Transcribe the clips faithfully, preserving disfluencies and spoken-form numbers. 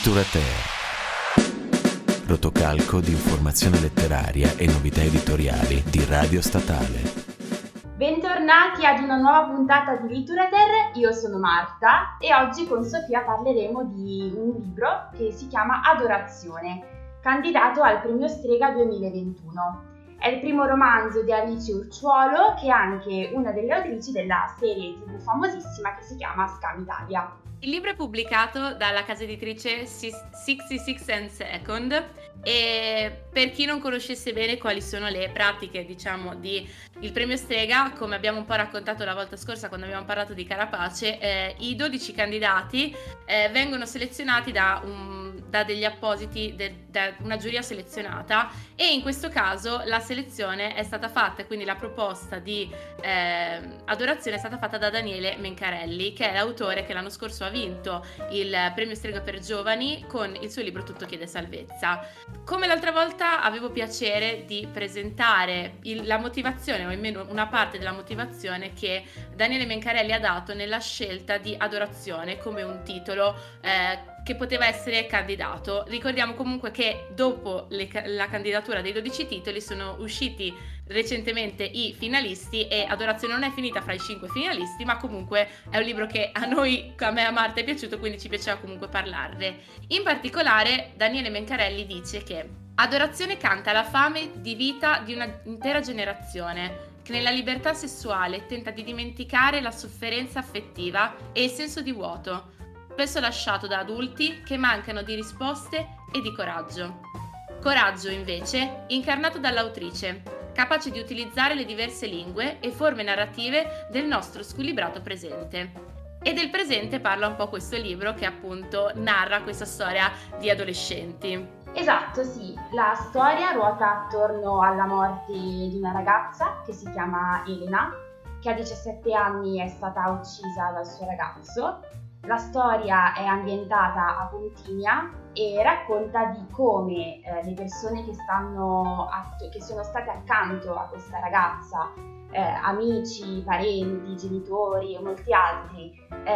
Literature. Rotocalco di informazione letteraria e novità editoriali di Radio Statale. Bentornati ad una nuova puntata di Literature, io sono Marta e oggi con Sofia parleremo di un libro che si chiama Adorazione, candidato al Premio Strega duemilaventuno. È il primo romanzo di Alice Urciuolo, che è anche una delle autrici della serie tivù famosissima che si chiama Scam Italia. Il libro è pubblicato dalla casa editrice sessantasei and Second e per chi non conoscesse bene quali sono le pratiche, diciamo, di il premio Strega, come abbiamo un po' raccontato la volta scorsa quando abbiamo parlato di Carapace, eh, i dodici candidati eh, vengono selezionati da, un, da degli appositi, de, da una giuria selezionata, e in questo caso la selezione è stata fatta, quindi la proposta di eh, adorazione è stata fatta da Daniele Mencarelli, che è l'autore che l'anno scorso ha vinto il premio Strega per giovani con il suo libro Tutto chiede salvezza. Come l'altra volta avevo piacere di presentare il, la motivazione, o almeno una parte della motivazione che Daniele Mencarelli ha dato nella scelta di Adorazione come un titolo eh, che poteva essere candidato. Ricordiamo comunque che dopo le, la candidatura dei dodici titoli sono usciti recentemente i finalisti e Adorazione non è finita fra i cinque finalisti, ma comunque è un libro che a noi, a me e a Marta, è piaciuto, quindi ci piaceva comunque parlarne. In particolare Daniele Mencarelli dice che Adorazione canta la fame di vita di un'intera generazione che nella libertà sessuale tenta di dimenticare la sofferenza affettiva e il senso di vuoto, spesso lasciato da adulti che mancano di risposte e di coraggio. Coraggio, invece, incarnato dall'autrice, capace di utilizzare le diverse lingue e forme narrative del nostro squilibrato presente. E del presente parla un po' questo libro, che appunto narra questa storia di adolescenti. Esatto, sì, la storia ruota attorno alla morte di una ragazza che si chiama Elena, che a diciassette anni è stata uccisa dal suo ragazzo. La storia è ambientata a Pontinia e racconta di come eh, le persone che, stanno att- che sono state accanto a questa ragazza, eh, amici, parenti, genitori e molti altri,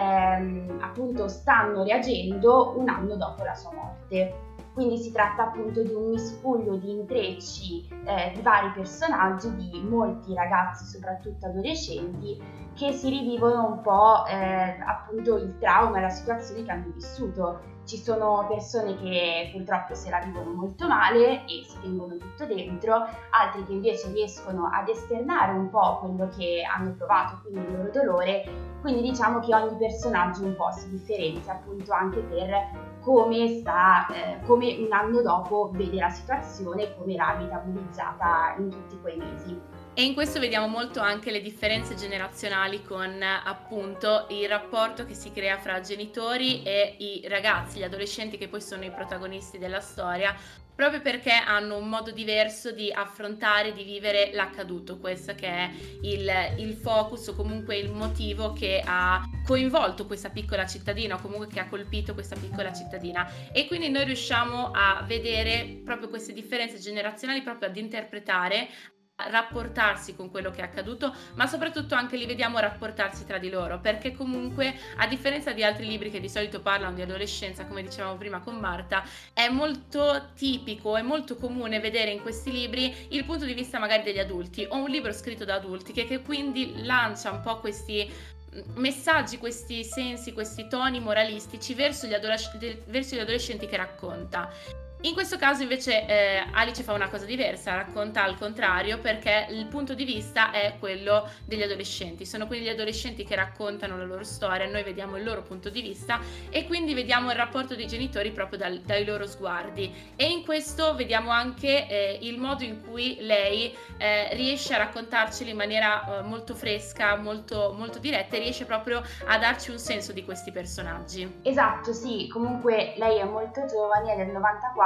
ehm, appunto stanno reagendo un anno dopo la sua morte. Quindi si tratta appunto di un miscuglio di intrecci eh, di vari personaggi, di molti ragazzi, soprattutto adolescenti, che si rivivono un po' eh, appunto il trauma e la situazione che hanno vissuto. Ci sono persone che purtroppo se la vivono molto male e si tengono tutto dentro, altri che invece riescono ad esternare un po' quello che hanno provato, quindi il loro dolore. Quindi diciamo che ogni personaggio un po' si differenzia appunto anche per come sta, eh, come un anno dopo vede la situazione e come l'ha metabolizzata in tutti quei mesi. E in questo vediamo molto anche le differenze generazionali con appunto il rapporto che si crea fra genitori e i ragazzi, gli adolescenti, che poi sono i protagonisti della storia, proprio perché hanno un modo diverso di affrontare, di vivere l'accaduto. Questo che è il, il focus, o comunque il motivo che ha coinvolto questa piccola cittadina, o comunque che ha colpito questa piccola cittadina. E quindi noi riusciamo a vedere proprio queste differenze generazionali, proprio ad interpretare, rapportarsi con quello che è accaduto, ma soprattutto anche li vediamo rapportarsi tra di loro, perché comunque, a differenza di altri libri che di solito parlano di adolescenza, come dicevamo prima con Marta, è molto tipico, è molto comune vedere in questi libri il punto di vista magari degli adulti, o un libro scritto da adulti che, che quindi lancia un po' questi messaggi, questi sensi, questi toni moralistici verso gli, adolesc- verso gli adolescenti che racconta. In questo caso invece eh, Alice fa una cosa diversa, racconta al contrario, perché il punto di vista è quello degli adolescenti. Sono quindi gli adolescenti che raccontano la loro storia, noi vediamo il loro punto di vista e quindi vediamo il rapporto dei genitori proprio dal, dai loro sguardi. E in questo vediamo anche eh, il modo in cui lei eh, riesce a raccontarceli in maniera eh, molto fresca, molto, molto diretta, e riesce proprio a darci un senso di questi personaggi. Esatto, sì, comunque lei è molto giovane, è del novantaquattro,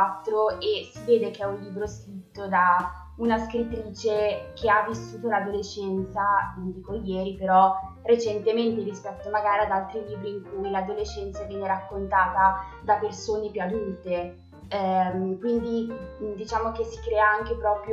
e si vede che è un libro scritto da una scrittrice che ha vissuto l'adolescenza, non dico ieri, però recentemente, rispetto magari ad altri libri in cui l'adolescenza viene raccontata da persone più adulte. Ehm, quindi diciamo che si crea anche proprio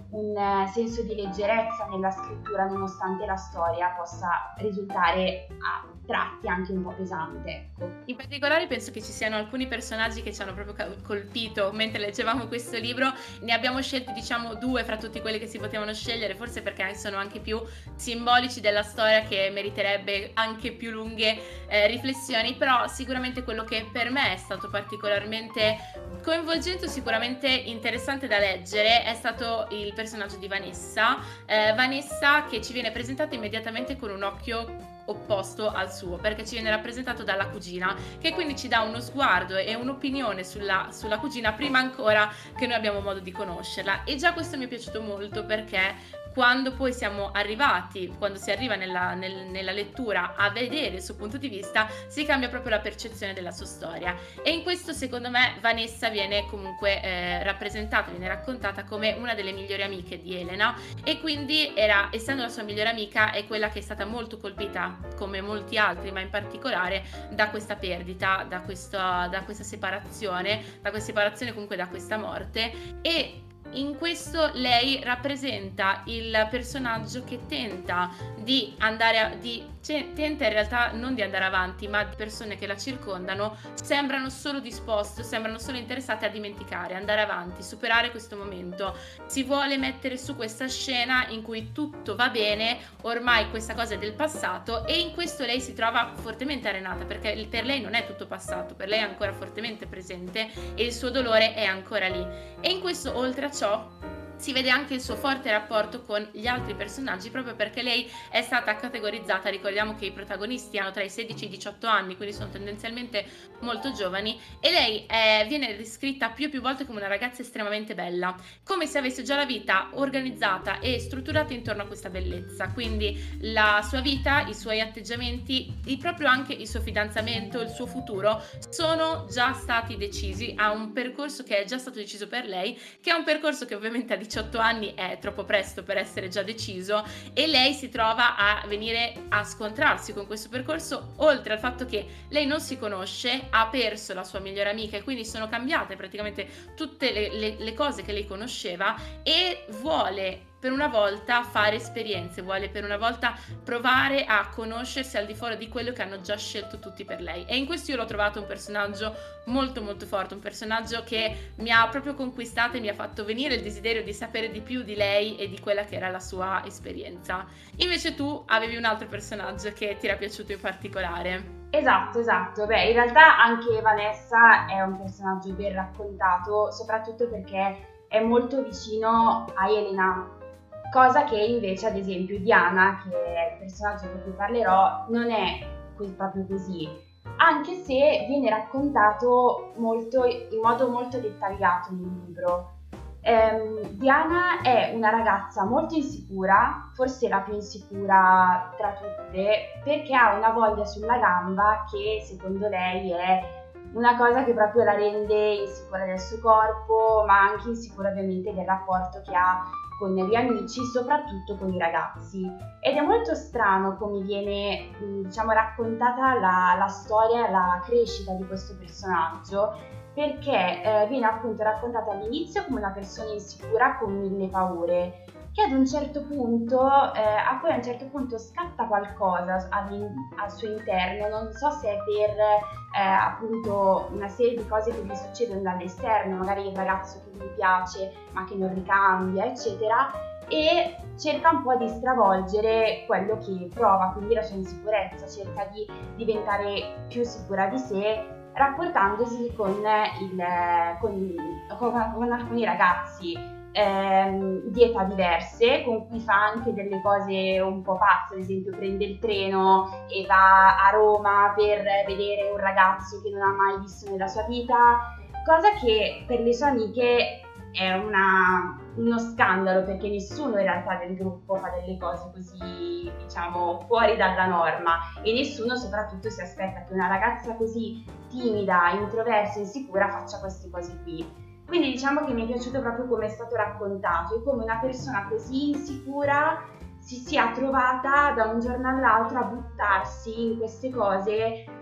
un eh, senso di leggerezza nella scrittura, nonostante la storia possa risultare a tratti anche un po' pesante, ecco. In particolare penso che ci siano alcuni personaggi che ci hanno proprio ca- colpito mentre leggevamo questo libro. Ne abbiamo scelti diciamo due fra tutti quelli che si potevano scegliere, forse perché sono anche più simbolici della storia, che meriterebbe anche più lunghe eh, riflessioni, però sicuramente quello che per me è stato particolarmente coinvolgente, sicuramente interessante da leggere, è stato il personaggio di Vanessa. Eh, Vanessa che ci viene presentata immediatamente con un occhio opposto al suo, perché ci viene rappresentato dalla cugina, che quindi ci dà uno sguardo e un'opinione sulla, sulla cugina prima ancora che noi abbiamo modo di conoscerla. E già questo mi è piaciuto molto, perché quando poi siamo arrivati, quando si arriva nella, nel, nella lettura a vedere il suo punto di vista, si cambia proprio la percezione della sua storia. E in questo secondo me Vanessa viene comunque eh, rappresentata, viene raccontata come una delle migliori amiche di Elena, e quindi era, essendo la sua migliore amica, è quella che è stata molto colpita, come molti altri, ma in particolare da questa perdita, da questa, da questa separazione, da questa separazione comunque da questa morte. E in questo lei rappresenta il personaggio che tenta di andare a, di cioè, tenta in realtà non di andare avanti, ma di persone che la circondano sembrano solo disposte, sembrano solo interessate a dimenticare, andare avanti, superare questo momento. Si vuole mettere su questa scena in cui tutto va bene, ormai questa cosa è del passato, e in questo lei si trova fortemente arenata, perché per lei non è tutto passato, per lei è ancora fortemente presente e il suo dolore è ancora lì. E in questo, oltre a ciò, si vede anche il suo forte rapporto con gli altri personaggi, proprio perché lei è stata categorizzata, ricordiamo che i protagonisti hanno tra i sedici e i diciotto anni, quindi sono tendenzialmente molto giovani, e lei è, viene descritta più e più volte come una ragazza estremamente bella, come se avesse già la vita organizzata e strutturata intorno a questa bellezza. Quindi la sua vita, i suoi atteggiamenti, e proprio anche il suo fidanzamento, il suo futuro sono già stati decisi, ha un percorso che è già stato deciso per lei, che è un percorso che ovviamente a diciotto anni è troppo presto per essere già deciso, e lei si trova a venire a scontrarsi con questo percorso, oltre al fatto che lei non si conosce, ha perso la sua migliore amica e quindi sono cambiate praticamente tutte le, le, le cose che lei conosceva, e vuole per una volta fare esperienze, vuole per una volta provare a conoscersi al di fuori di quello che hanno già scelto tutti per lei. E in questo io l'ho trovato un personaggio molto molto forte, un personaggio che mi ha proprio conquistata e mi ha fatto venire il desiderio di sapere di più di lei e di quella che era la sua esperienza. Invece tu avevi un altro personaggio che ti era piaciuto in particolare. Esatto, esatto. Beh, in realtà anche Vanessa è un personaggio ben raccontato, soprattutto perché è molto vicino a Elena, cosa che invece ad esempio Diana, che è il personaggio di cui parlerò, non è proprio così, anche se viene raccontato molto, in modo molto dettagliato nel libro. Um, Diana è una ragazza molto insicura, forse la più insicura tra tutte, perché ha una voglia sulla gamba che secondo lei è una cosa che proprio la rende insicura del suo corpo, ma anche insicura ovviamente del rapporto che ha con gli amici, soprattutto con i ragazzi. Ed è molto strano come viene, diciamo, raccontata la, la storia, la crescita di questo personaggio, perché eh, viene appunto raccontata all'inizio come una persona insicura con mille paure, che ad un certo punto, eh, a poi a un certo punto scatta qualcosa al, al suo interno, non so se è per eh, appunto una serie di cose che gli succedono dall'esterno, magari il ragazzo che gli piace ma che non ricambia, eccetera, e cerca un po' di stravolgere quello che prova, quindi la sua insicurezza, cerca di diventare più sicura di sé, rapportandosi con, il, con, con, con alcuni ragazzi ehm, di età diverse, con cui fa anche delle cose un po' pazze, ad esempio prende il treno e va a Roma per vedere un ragazzo che non ha mai visto nella sua vita, cosa che per le sue amiche è una, uno scandalo, perché nessuno in realtà del gruppo fa delle cose così, diciamo, fuori dalla norma, e nessuno soprattutto si aspetta che una ragazza così timida, introversa, insicura faccia queste cose qui. Quindi diciamo che mi è piaciuto proprio come è stato raccontato, e come una persona così insicura si sia trovata da un giorno all'altro a buttarsi in queste cose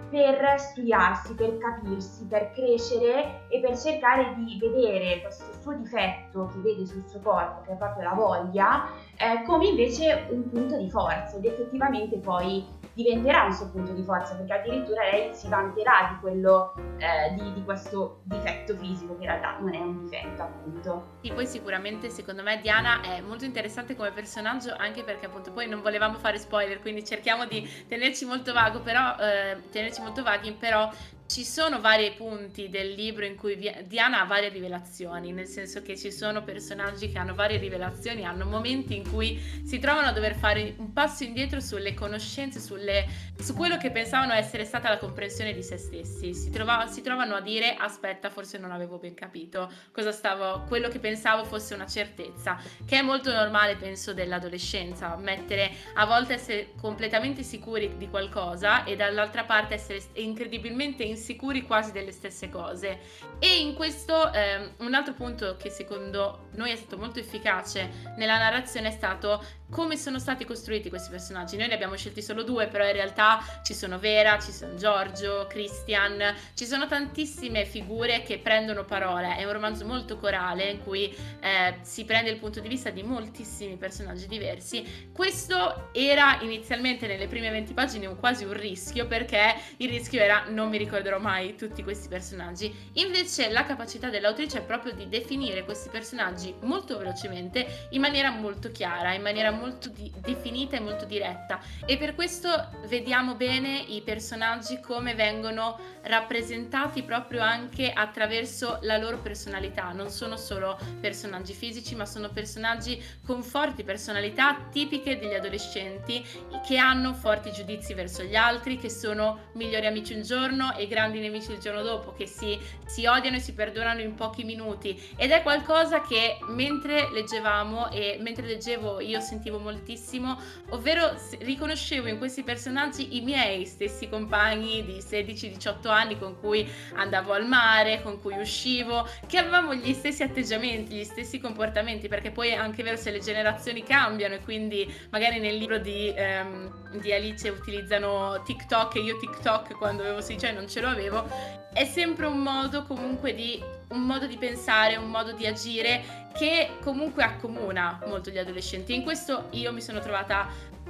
per studiarsi, per capirsi, per crescere e per cercare di vedere questo suo difetto che vede sul suo corpo, che è proprio la voglia, eh, come invece un punto di forza, ed effettivamente poi diventerà un suo punto di forza, perché addirittura lei si vanterà di quello eh, di, di questo difetto fisico, che in realtà non è un difetto, appunto. Sì, poi sicuramente secondo me Diana è molto interessante come personaggio, anche perché appunto poi non volevamo fare spoiler, quindi cerchiamo di tenerci molto vago, però eh, tenerci molto vaghi, però ci sono vari punti del libro in cui Diana ha varie rivelazioni, nel senso che ci sono personaggi che hanno varie rivelazioni, hanno momenti in cui si trovano a dover fare un passo indietro sulle conoscenze, sulle, su quello che pensavano essere stata la comprensione di se stessi. Si, trova, si trovano a dire: aspetta, forse non avevo ben capito cosa stavo, quello che pensavo fosse una certezza, che è molto normale, penso, dell'adolescenza, mettere a volte essere completamente sicuri di qualcosa e dall'altra parte essere incredibilmente insicuri quasi delle stesse cose. E in questo eh, un altro punto che secondo noi è stato molto efficace nella narrazione è stato come sono stati costruiti questi personaggi. Noi ne abbiamo scelti solo due, però in realtà ci sono Vera, ci sono Giorgio, Christian, ci sono tantissime figure che prendono parola. È un romanzo molto corale in cui eh, si prende il punto di vista di moltissimi personaggi diversi. Questo era inizialmente nelle prime venti pagine un, quasi un rischio, perché il rischio era: non mi ricorderò mai tutti questi personaggi. Invece la capacità dell'autrice è proprio di definire questi personaggi molto velocemente, in maniera molto chiara, in maniera molto di- definita e molto diretta, e per questo vediamo bene i personaggi come vengono rappresentati proprio anche attraverso la loro personalità. Non sono solo personaggi fisici, ma sono personaggi con forti personalità tipiche degli adolescenti, che hanno forti giudizi verso gli altri, che sono migliori amici un giorno e grandi nemici il giorno dopo, che si, si odiano e si perdonano in pochi minuti. Ed è qualcosa che mentre leggevamo e mentre leggevo io sentivo moltissimo, ovvero riconoscevo in questi personaggi i miei stessi compagni di sedici diciotto anni con cui andavo al mare, con cui uscivo, che avevamo gli stessi atteggiamenti, gli stessi comportamenti, perché poi è anche vero se le generazioni cambiano, e quindi magari nel libro di, ehm, di Alice utilizzano TikTok e io TikTok quando avevo sedici anni non ce lo avevo. È sempre un modo comunque di un modo di pensare, un modo di agire che comunque accomuna molto gli adolescenti. In questo io mi sono trovata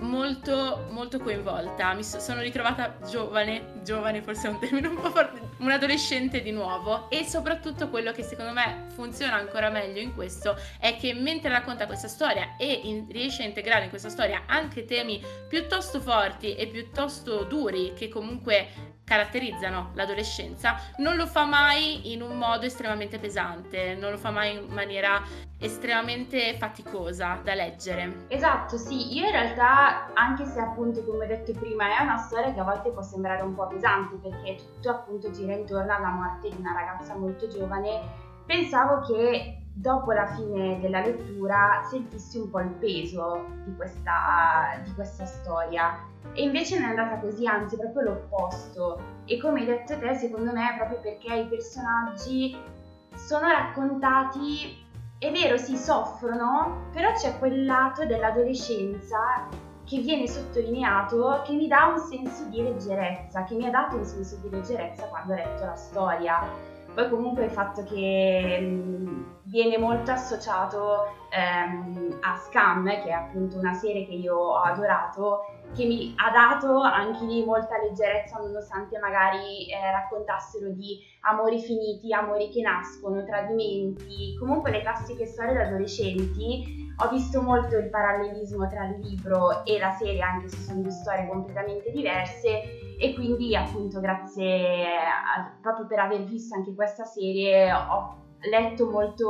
molto molto coinvolta, mi so, sono ritrovata giovane, giovane forse è un termine un po' forte, un adolescente di nuovo. E soprattutto quello che secondo me funziona ancora meglio in questo è che mentre racconta questa storia e in, riesce a integrare in questa storia anche temi piuttosto forti e piuttosto duri che comunque caratterizzano l'adolescenza, non lo fa mai in un modo estremamente pesante, non lo fa mai in maniera estremamente faticosa da leggere. Esatto, sì, io in realtà, anche se appunto come detto prima è una storia che a volte può sembrare un po' pesante, perché tutto appunto gira intorno alla morte di una ragazza molto giovane, pensavo che dopo la fine della lettura sentissi un po' il peso di questa, di questa storia, e invece non è andata così, anzi proprio l'opposto. E come hai detto te, secondo me è proprio perché i personaggi sono raccontati, è vero, si soffrono, però c'è quel lato dell'adolescenza che viene sottolineato, che mi dà un senso di leggerezza, che mi ha dato un senso di leggerezza quando ho letto la storia. Poi comunque il fatto che mh, viene molto associato ehm, a Scam, che è appunto una serie che io ho adorato, che mi ha dato anche lì molta leggerezza, nonostante magari eh, raccontassero di amori finiti, amori che nascono, tradimenti, comunque le classiche storie da adolescenti. Ho visto molto il parallelismo tra il libro e la serie, anche se sono due storie completamente diverse, e quindi appunto grazie a, proprio per aver visto anche questa serie ho letto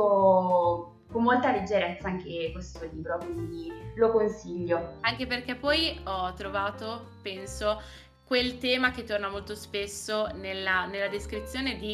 molto con molta leggerezza anche questo libro, quindi lo consiglio. Anche perché poi ho trovato, penso, quel tema che torna molto spesso nella, nella descrizione di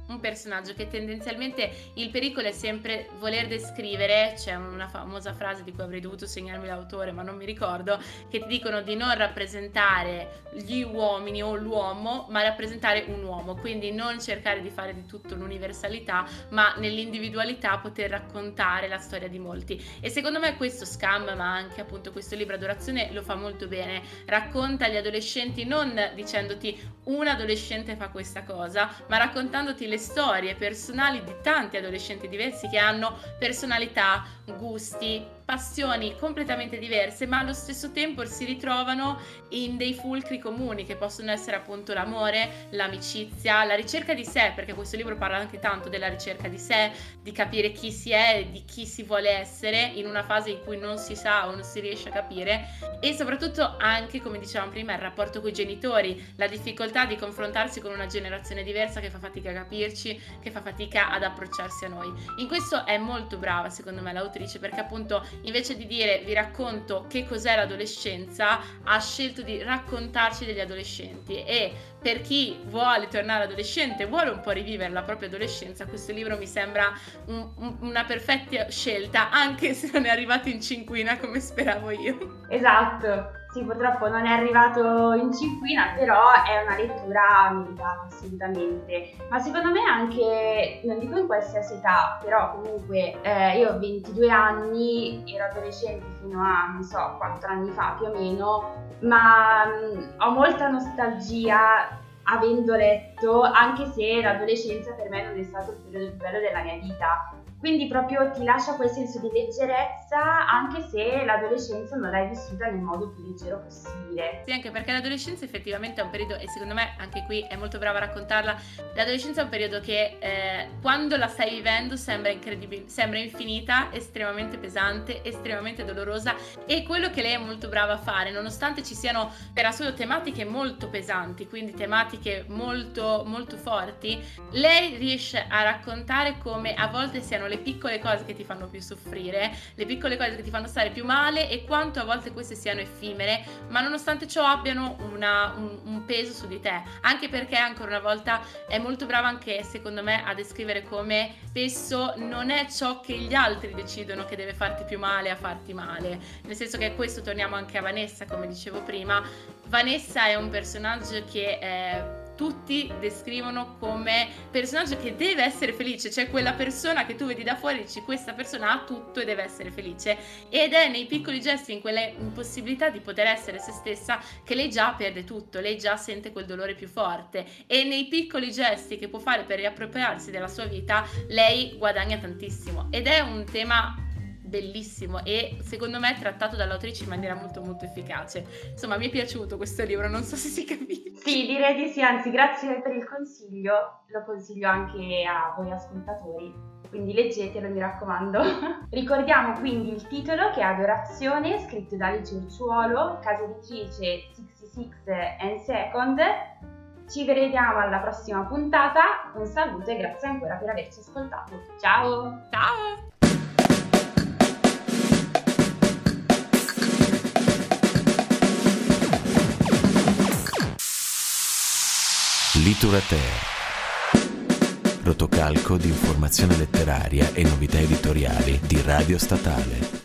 un personaggio che tendenzialmente il pericolo è sempre voler descrivere, c'è una famosa frase di cui avrei dovuto segnarmi l'autore ma non mi ricordo, che ti dicono di non rappresentare gli uomini o l'uomo, ma rappresentare un uomo, quindi non cercare di fare di tutto l'universalità, ma nell'individualità poter raccontare la storia di molti. E secondo me questo Scam, ma anche appunto questo libro Adorazione, lo fa molto bene, racconta agli adolescenti non dicendoti un adolescente fa questa cosa, ma raccontandoti le storie personali di tanti adolescenti diversi che hanno personalità, gusti, passioni completamente diverse, ma allo stesso tempo si ritrovano in dei fulcri comuni che possono essere appunto l'amore, l'amicizia, la ricerca di sé, perché questo libro parla anche tanto della ricerca di sé, di capire chi si è, di chi si vuole essere in una fase in cui non si sa o non si riesce a capire, e soprattutto anche, come dicevamo prima, il rapporto con i genitori, la difficoltà di confrontarsi con una generazione diversa che fa fatica a capirci, che fa fatica ad approcciarsi a noi. In questo è molto brava secondo me l'autrice, perché appunto invece di dire vi racconto che cos'è l'adolescenza, ha scelto di raccontarci degli adolescenti, e per chi vuole tornare adolescente, vuole un po' rivivere la propria adolescenza, questo libro mi sembra un, un, una perfetta scelta, anche se non è arrivato in cinquina come speravo io. Esatto, sì, purtroppo non è arrivato in cinquina, però è una lettura meritata assolutamente, ma secondo me anche, non dico in qualsiasi età, però comunque eh, io ho ventidue anni, ero adolescente fino a, non so, quattro anni fa più o meno, ma mh, ho molta nostalgia avendo letto, anche se l'adolescenza per me non è stato il periodo più bello della mia vita. Quindi proprio ti lascia quel senso di leggerezza, anche se l'adolescenza non l'hai vissuta nel modo più leggero possibile. Sì, anche perché l'adolescenza effettivamente è un periodo, e secondo me anche qui è molto brava a raccontarla, l'adolescenza è un periodo che eh, quando la stai vivendo sembra incredibile, sembra infinita, estremamente pesante, estremamente dolorosa, e quello che lei è molto brava a fare, nonostante ci siano per assurdo tematiche molto pesanti, quindi tematiche molto molto forti, lei riesce a raccontare come a volte siano le piccole cose che ti fanno più soffrire, le piccole cose che ti fanno stare più male, e quanto a volte queste siano effimere, ma nonostante ciò abbiano una, un, un peso su di te, anche perché ancora una volta è molto brava anche secondo me a descrivere come spesso non è ciò che gli altri decidono che deve farti più male a farti male, nel senso che questo, torniamo anche a Vanessa come dicevo prima, Vanessa è un personaggio che è tutti descrivono come personaggio che deve essere felice, cioè quella persona che tu vedi da fuori e dici questa persona ha tutto e deve essere felice, ed è nei piccoli gesti, in quella impossibilità di poter essere se stessa, che lei già perde tutto, lei già sente quel dolore più forte, e nei piccoli gesti che può fare per riappropriarsi della sua vita lei guadagna tantissimo, ed è un tema bellissimo e secondo me trattato dall'autrice in maniera molto molto efficace. Insomma, mi è piaciuto questo libro, non so se si capisce. Sì, direi di sì, anzi grazie per il consiglio, lo consiglio anche a voi ascoltatori, quindi leggetelo, mi raccomando. Ricordiamo quindi il titolo, che è Adorazione, scritto da Alice Urciuolo, casa editrice sessantasei and Second. Ci vediamo alla prossima puntata, un saluto e grazie ancora per averci ascoltato. Ciao! Ciao! Literatea. Rotocalco di informazione letteraria e novità editoriali di Radio Statale.